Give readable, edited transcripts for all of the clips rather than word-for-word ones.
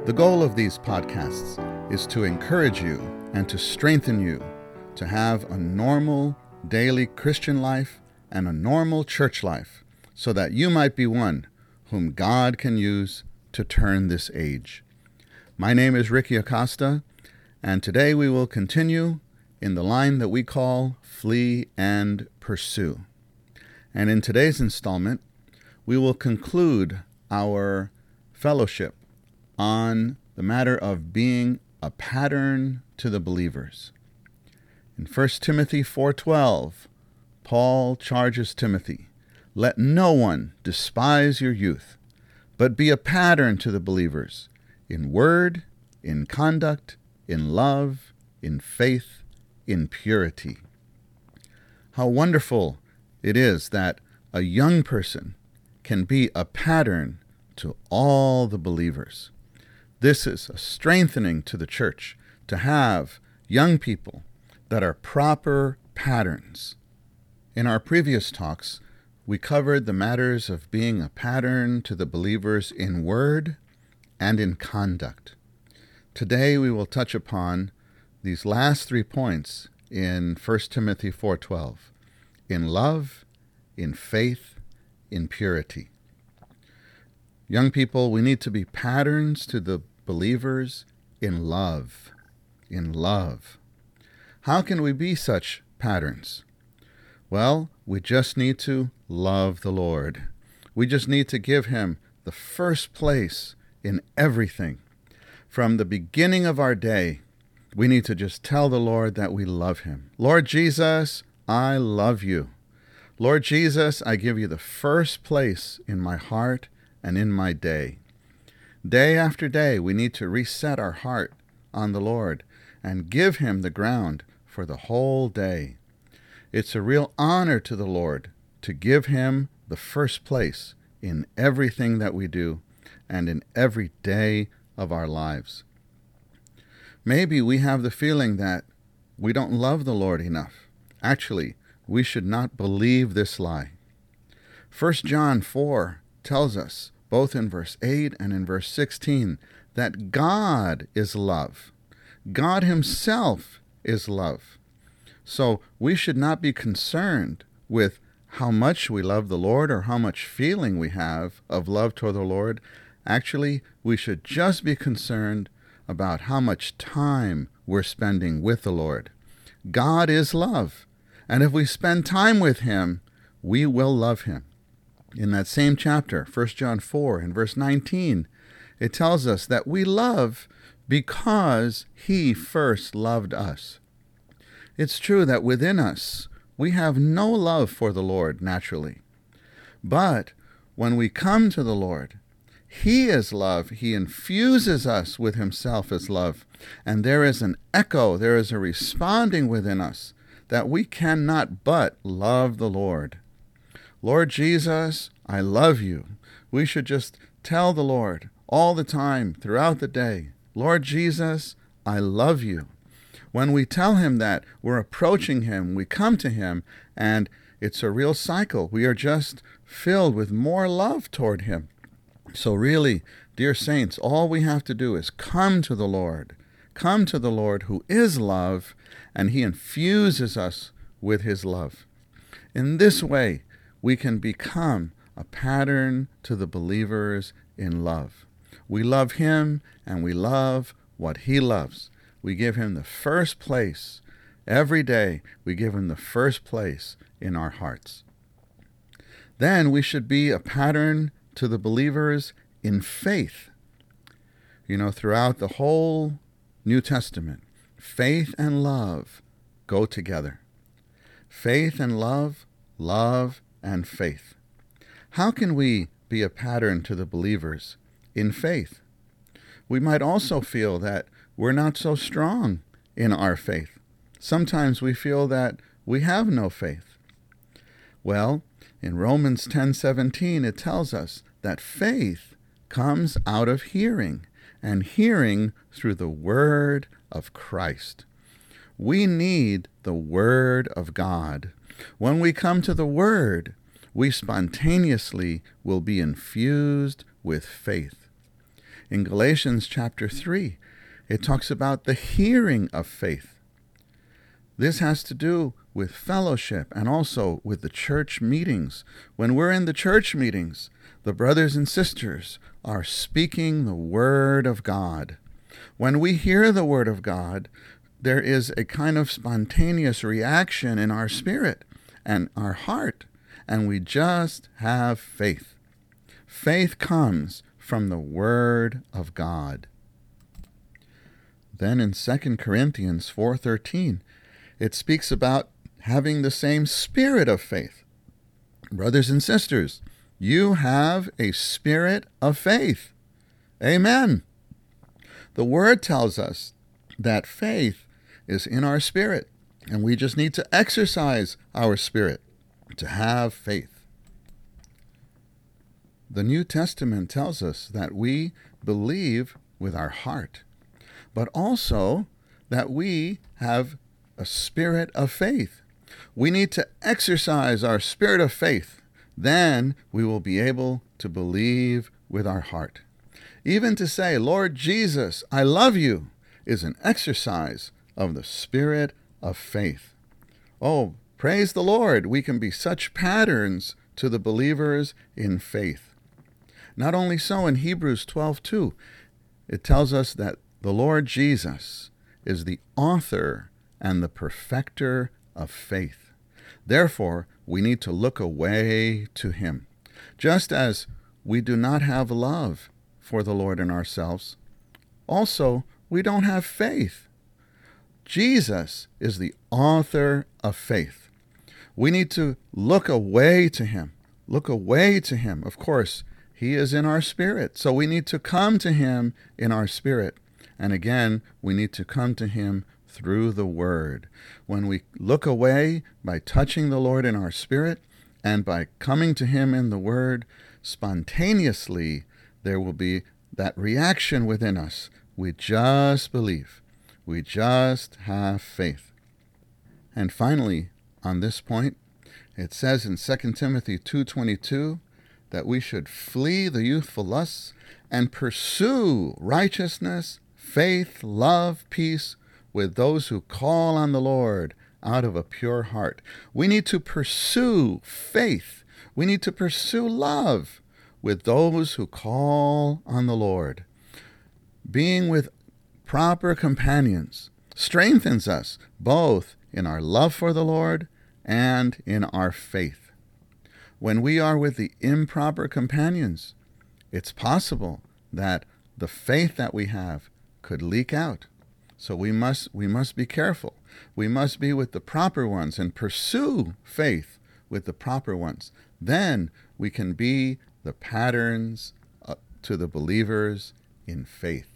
The goal of these podcasts is to encourage you and to strengthen you to have a normal daily Christian life and a normal church life so that you might be one whom God can use to turn this age. My name is Ricky Acosta, and today we will continue in the line that we call Flee and Pursue. And in today's installment, we will conclude our fellowship on the matter of being a pattern to the believers. In 1 Timothy 4:12, Paul charges Timothy, "Let no one despise your youth, but be a pattern to the believers in word, in conduct, in love, in faith, in purity." How wonderful it is that a young person can be a pattern to all the believers. This is a strengthening to the church to have young people that are proper patterns. In our previous talks, we covered the matters of being a pattern to the believers in word and in conduct. Today we will touch upon these last 3 points in 1 Timothy 4:12, in love, in faith, in purity. Young people, we need to be patterns to the believers in love. In love. How can we be such patterns? Well, we just need to love the Lord. We just need to give Him the first place in everything. From the beginning of our day, we need to just tell the Lord that we love Him. Lord Jesus, I love you. Lord Jesus, I give you the first place in my heart and in my day. Day after day, we need to reset our heart on the Lord and give Him the ground for the whole day. It's a real honor to the Lord to give Him the first place in everything that we do and in every day of our lives. Maybe we have the feeling that we don't love the Lord enough. Actually, we should not believe this lie. 1 John 4 tells us, both in verse 8 and in verse 16, that God is love. God Himself is love. So we should not be concerned with how much we love the Lord or how much feeling we have of love toward the Lord. Actually, we should just be concerned about how much time we're spending with the Lord. God is love. And if we spend time with Him, we will love Him. In that same chapter, 1 John 4, in verse 19, it tells us that we love because He first loved us. It's true that within us, we have no love for the Lord naturally. But when we come to the Lord, He is love. He infuses us with Himself as love. And there is an echo, there is a responding within us that we cannot but love the Lord. Lord Jesus, I love you. We should just tell the Lord all the time, throughout the day, Lord Jesus, I love you. When we tell Him that, we're approaching Him, we come to Him, and it's a real cycle. We are just filled with more love toward Him. So really, dear saints, all we have to do is come to the Lord. Come to the Lord who is love, and He infuses us with His love. In this way, we can become a pattern to the believers in love. We love Him, and we love what He loves. We give Him the first place. Every day, we give Him the first place in our hearts. Then we should be a pattern to the believers in faith. Throughout the whole New Testament, faith and love go together. Faith and love, love and faith. How can we be a pattern to the believers in faith? We might also feel that we're not so strong in our faith. Sometimes we feel that we have no faith. Well, in Romans 10:17, it tells us that faith comes out of hearing, and hearing through the Word of Christ. We need the Word of God. When we come to the Word, we spontaneously will be infused with faith. In Galatians chapter 3, it talks about the hearing of faith. This has to do with fellowship and also with the church meetings. When we're in the church meetings, the brothers and sisters are speaking the Word of God. When we hear the Word of God, there is a kind of spontaneous reaction in our spirit and our heart, and we just have faith. Faith comes from the Word of God. Then in 2 Corinthians 4:13, it speaks about having the same spirit of faith. Brothers and sisters, you have a spirit of faith. Amen. The Word tells us that faith is in our spirit, and we just need to exercise our spirit to have faith. The New Testament tells us that we believe with our heart, but also that we have a spirit of faith. We need to exercise our spirit of faith. Then we will be able to believe with our heart. Even to say, Lord Jesus, I love you, is an exercise of the spirit of faith. Oh, praise the Lord. We can be such patterns to the believers in faith. Not only so, in Hebrews 12:2, it tells us that the Lord Jesus is the author and the perfecter of faith. Therefore, we need to look away to Him. Just as we do not have love for the Lord in ourselves, also we don't have faith. Jesus is the author of faith. We need to look away to Him. Look away to Him. Of course, He is in our spirit, so we need to come to Him in our spirit. And again, we need to come to Him through the Word. When we look away by touching the Lord in our spirit and by coming to Him in the Word, spontaneously there will be that reaction within us. We just believe. We just have faith. And finally, on this point, it says in 2 Timothy 2:22 that we should flee the youthful lusts and pursue righteousness, faith, love, peace, with those who call on the Lord out of a pure heart. We need to pursue faith. We need to pursue love with those who call on the Lord. Being with proper companions strengthens us both in our love for the Lord and in our faith. When we are with the improper companions, it's possible that the faith that we have could leak out. So we must be careful. We must be with the proper ones and pursue faith with the proper ones. Then we can be the patterns to the believers in faith.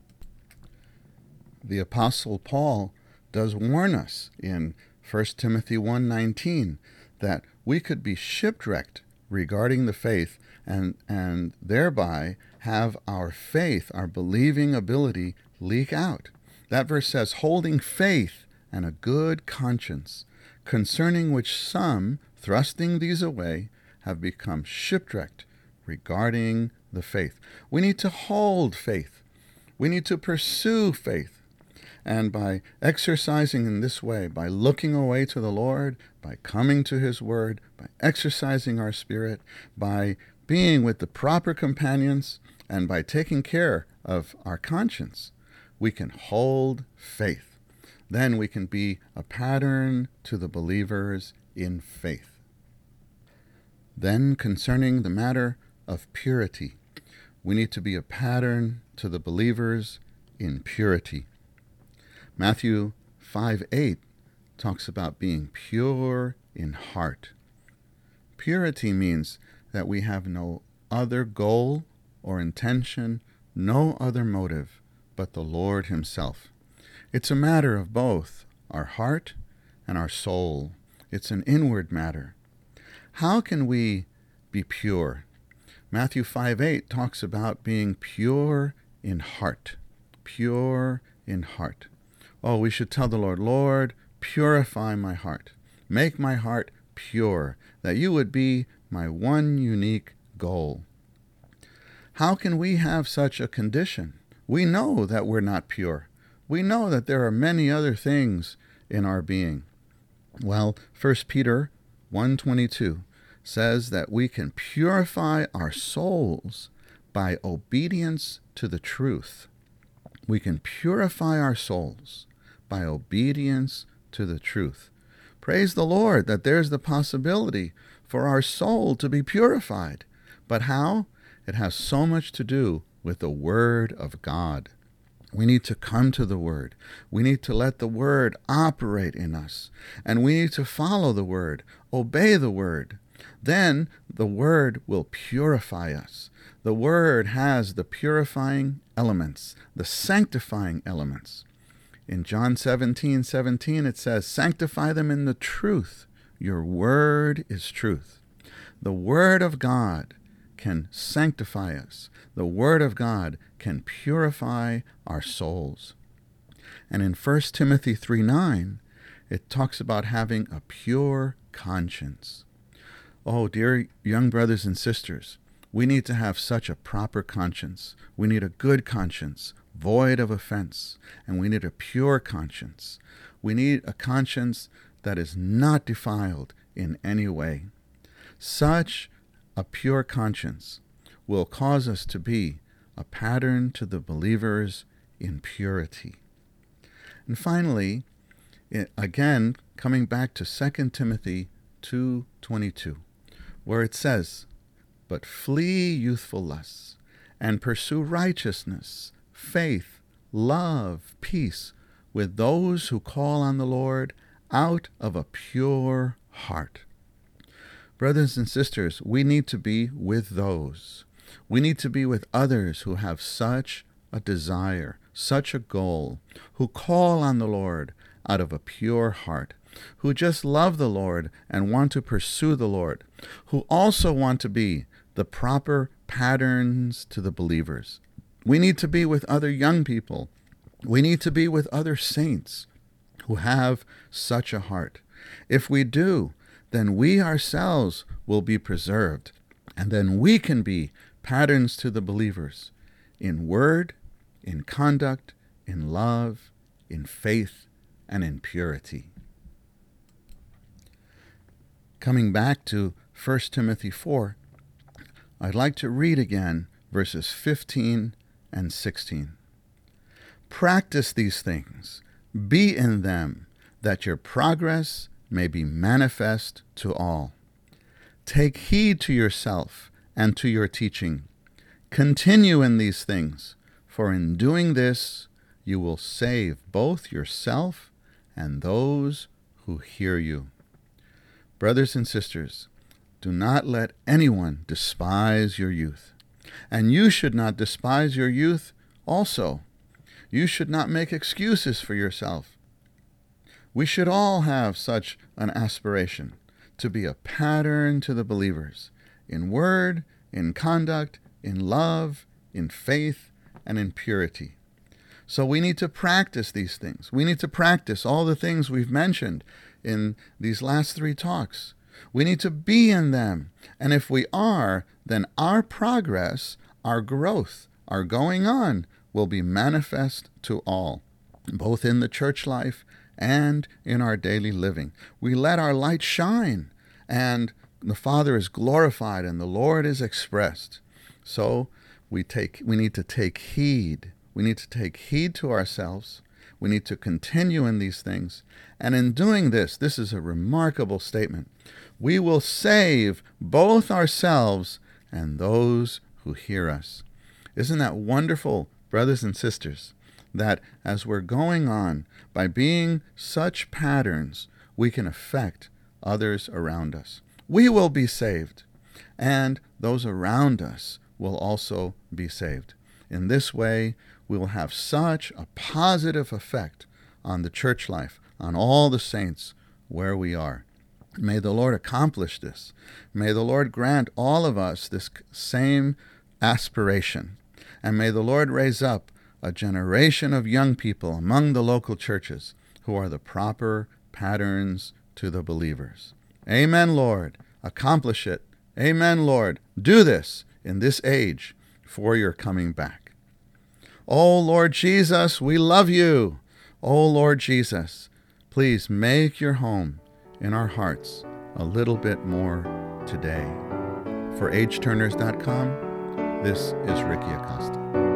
The Apostle Paul does warn us in 1 Timothy 1:19 that we could be shipwrecked regarding the faith and thereby have our faith, our believing ability, leak out. That verse says, holding faith and a good conscience, concerning which some, thrusting these away, have become shipwrecked regarding the faith. We need to hold faith. We need to pursue faith. And by exercising in this way, by looking away to the Lord, by coming to His Word, by exercising our spirit, by being with the proper companions, and by taking care of our conscience, we can hold faith. Then we can be a pattern to the believers in faith. Then concerning the matter of purity, we need to be a pattern to the believers in purity. Matthew 5:8 talks about being pure in heart. Purity means that we have no other goal or intention, no other motive but the Lord Himself. It's a matter of both our heart and our soul. It's an inward matter. How can we be pure? Matthew 5:8 talks about being pure in heart. Pure in heart. Oh, we should tell the Lord, Lord, purify my heart. Make my heart pure, that you would be my one unique goal. How can we have such a condition? We know that we're not pure. We know that there are many other things in our being. Well, 1 Peter 1:22 says that we can purify our souls by obedience to the truth. We can purify our souls by obedience to the truth. Praise the Lord that there's the possibility for our soul to be purified. But how? It has so much to do with the Word of God. We need to come to the Word. We need to let the Word operate in us. And we need to follow the Word, obey the Word. Then the Word will purify us. The Word has the purifying elements, the sanctifying elements. In John 17:17 it says, "Sanctify them in the truth. Your Word is truth." The Word of God can sanctify us. The Word of God can purify our souls. And in 1 Timothy 3:9, it talks about having a pure conscience. Oh, dear young brothers and sisters, we need to have such a proper conscience. We need a good conscience, void of offense, and we need a pure conscience. We need a conscience that is not defiled in any way. Such a pure conscience will cause us to be a pattern to the believers in purity. And finally, again, coming back to 2 Timothy 2:22, where it says, "But flee youthful lusts, and pursue righteousness, faith, love, peace, with those who call on the Lord out of a pure heart." Brothers and sisters, we need to be with those. We need to be with others who have such a desire, such a goal, who call on the Lord out of a pure heart, who just love the Lord and want to pursue the Lord, who also want to be the proper patterns to the believers. We need to be with other young people. We need to be with other saints who have such a heart. If we do, then we ourselves will be preserved, and then we can be patterns to the believers in word, in conduct, in love, in faith, and in purity. Coming back to 1 Timothy 4, I'd like to read again verses 15 and 16. "Practice these things, be in them, that your progress may be manifest to all. Take heed to yourself and to your teaching. Continue in these things, for in doing this you will save both yourself and those who hear you." Brothers and sisters, do not let anyone despise your youth. And you should not despise your youth also. You should not make excuses for yourself. We should all have such an aspiration to be a pattern to the believers in word, in conduct, in love, in faith, and in purity. So we need to practice these things. We need to practice all the things we've mentioned in these last 3 talks. We need to be in them. And if we are, then our progress, our growth, our going on will be manifest to all, both in the church life and in our daily living. We let our light shine, and the Father is glorified and the Lord is expressed. So we need to take heed. We need to take heed to ourselves. We need to continue in these things. And in doing this, this is a remarkable statement, we will save both ourselves and those who hear us. Isn't that wonderful, brothers and sisters, that as we're going on, by being such patterns, we can affect others around us. We will be saved, and those around us will also be saved. In this way, we will have such a positive effect on the church life, on all the saints where we are. May the Lord accomplish this. May the Lord grant all of us this same aspiration. And may the Lord raise up a generation of young people among the local churches who are the proper patterns to the believers. Amen, Lord. Accomplish it. Amen, Lord. Do this in this age. for your coming back. Oh, Lord Jesus, we love you. Oh, Lord Jesus, please make your home in our hearts a little bit more today. For AgeTurners.com, this is Ricky Acosta.